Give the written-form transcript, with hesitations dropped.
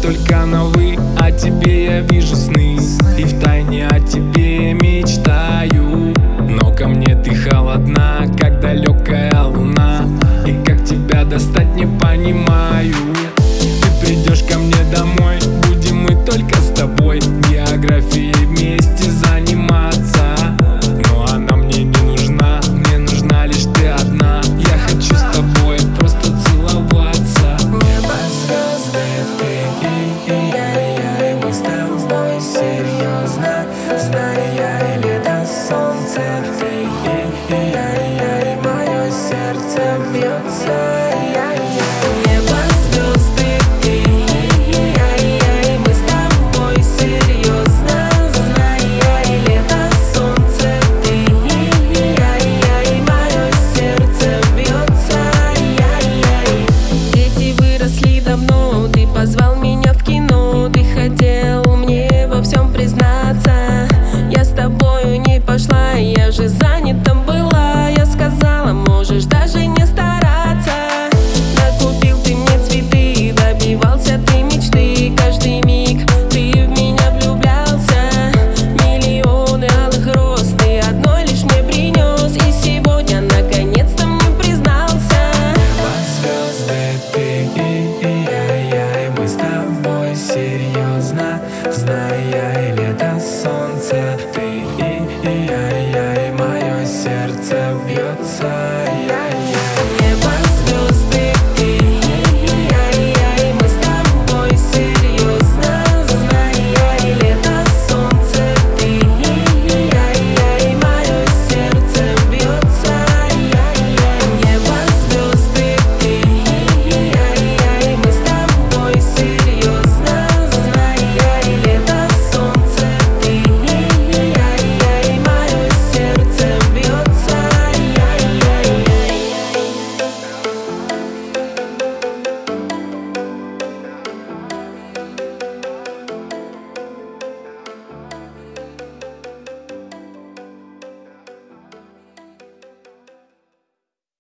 только на «вы», о тебе я вижу сны, и втайне о тебе мечтаю. Но ко мне ты холодна, как далекая луна, и как тебя достать не понимаю. Ты придешь ко мне домой, будем мы только с тобой географией вместе заниматься. Но она мне не нужна, мне нужна лишь ты одна. Я хочу с тобой просто целоваться. Небо, звезды, ты и я, и мы с тобой серьезно. Знаю я, и лето, солнце, ты и я, и мое сердце бьется. Небо, звезды, ты и я, и мы с тобой серьезно. Знаю я, и лето, солнце, ты и я, и мое сердце бьется. Дети выросли давно, ты позвал меня в кино, ты хотел мне во всем признаться. Я с тобою не пошла, я же занята была. Я сказала, можешь даже не стараться. Накупил ты мне цветы, добивался ты мечты. Каждый миг ты в меня влюблялся. Миллионы алых роз ты одной лишь мне принес, и сегодня наконец-то мне признался. Небо, звезды, ты и я, и мы с тобой серьезно. Знаю я,